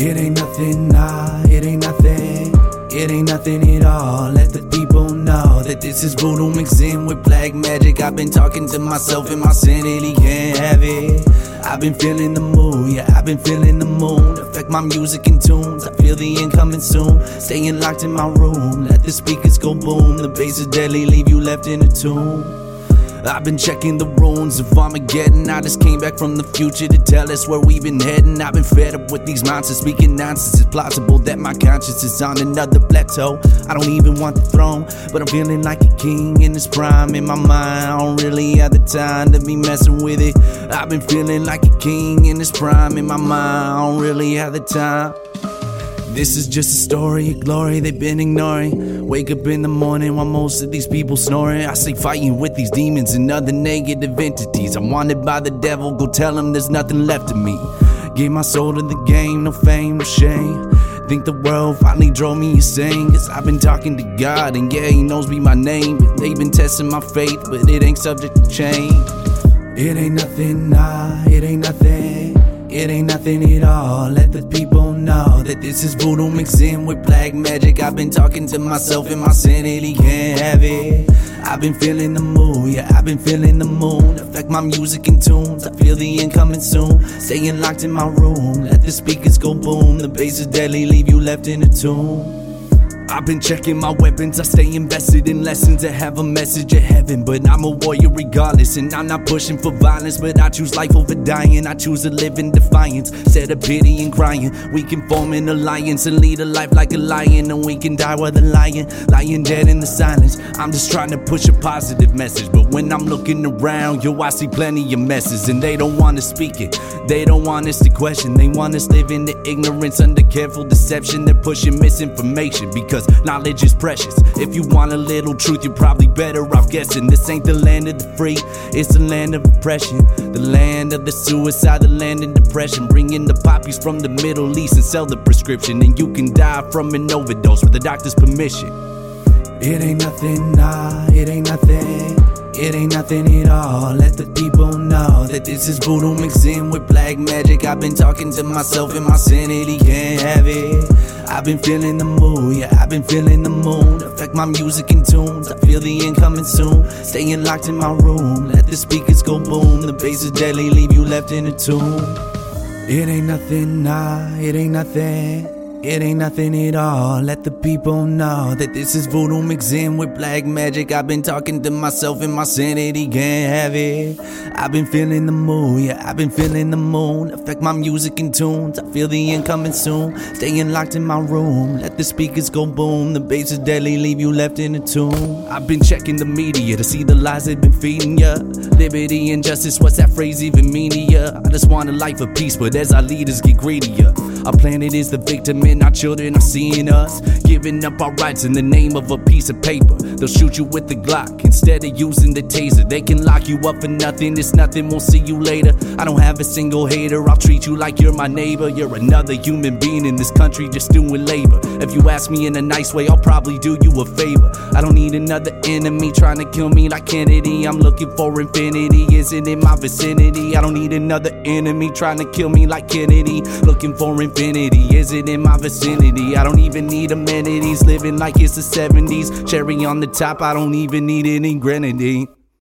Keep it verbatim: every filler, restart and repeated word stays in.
It ain't nothing, nah, it ain't nothing. It ain't nothing at all. Let the people know that this is voodoo mixed in with black magic. I've been talking to myself and my sanity can't have it. I've been feeling the mood, yeah, I've been feeling the moon. Affect my music and tunes, I feel the end coming soon. Staying locked in my room, let the speakers go boom. The bass is deadly, leave you left in a tomb. I've been checking the runes of Armageddon. I just came back from the future to tell us where we've been heading. I've been fed up with these monsters speaking nonsense. It's plausible that my conscience is on another plateau. I don't even want the throne, but I'm feeling like a king in this prime. In my mind, I don't really have the time to be messing with it. I've been feeling like a king in this prime. In my mind, I don't really have the time. This is just a story of glory they've been ignoring. Wake up in the morning while most of these people snoring. I say fighting with these demons and other negative entities. I'm wanted by the devil, go tell them there's nothing left of me. Gave my soul to the game, no fame, no shame. Think the world finally drove me insane, cause I've been talking to God and yeah, he knows me by name. But they've been testing my faith, but it ain't subject to change. It ain't nothing, nah, it ain't nothing. It ain't nothing at all. Let the people know that this is voodoo mixed in with black magic. I've been talking to myself and my sanity can't have it. I've been feeling the mood, yeah, I've been feeling the moon. Affect my music and tunes, I feel the end coming soon. Staying locked in my room, let the speakers go boom. The bass is deadly, leave you left in a tomb. I've been checking my weapons, I stay invested in lessons that have a message of heaven. But I'm a warrior regardless, and I'm not pushing for violence. But I choose life over dying, I choose to live in defiance. Instead of pity and crying, we can form an alliance and lead a life like a lion. And we can die while the lion, lying dead in the silence. I'm just trying to push a positive message, but when I'm looking around, yo, I see plenty of messes. And they don't want to speak it, they don't want us to question. They want us live in the ignorance under careful deception. They're pushing misinformation because Cause knowledge is precious. If you want a little truth, you're probably better off guessing. This ain't the land of the free, it's the land of oppression. The land of the suicide, the land of depression. Bring in the poppies from the Middle East and sell the prescription. And you can die from an overdose with the doctor's permission. It ain't nothing, nah, it ain't nothing. It ain't nothing at all. Let the people know that this is voodoo mixed in with black magic. I've been talking to myself and my sanity can't have it. I've been feeling the mood, yeah, I've been feeling the moon. Affect my music and tunes, I feel the end coming soon. Staying locked in my room, let the speakers go boom. The bass is deadly, leave you left in a tomb. It ain't nothing, nah, it ain't nothing. It ain't nothing at all. Let the people know that this is voodoo mixed in with black magic. I've been talking to myself and my sanity can't have it. I've been feeling the mood, yeah, I've been feeling the moon. Affect my music and tunes, I feel the end coming soon. Staying locked in my room, let the speakers go boom. The bass is deadly, leave you left in a tomb. I've been checking the media to see the lies they've been feeding ya. Liberty and justice, what's that phrase even mean to ya? I just want a life of peace, but as our leaders get greedier, our planet is the victim and our children are seeing us giving up our rights in the name of a piece of paper. They'll shoot you with the Glock instead of using the taser. They can lock you up for nothing, it's nothing, won't see you later. I don't have a single hater, I'll treat you like you're my neighbor. You're another human being in this country just doing labor. If you ask me in a nice way, I'll probably do you a favor. I don't need another enemy trying to kill me like Kennedy. I'm looking for infinity, isn't in my vicinity. I don't need another enemy trying to kill me like Kennedy. Looking for infinity, isn't in my vicinity. I don't even need amenities, living like it's the seventies. Cherry on the top, I don't even need any grenadine.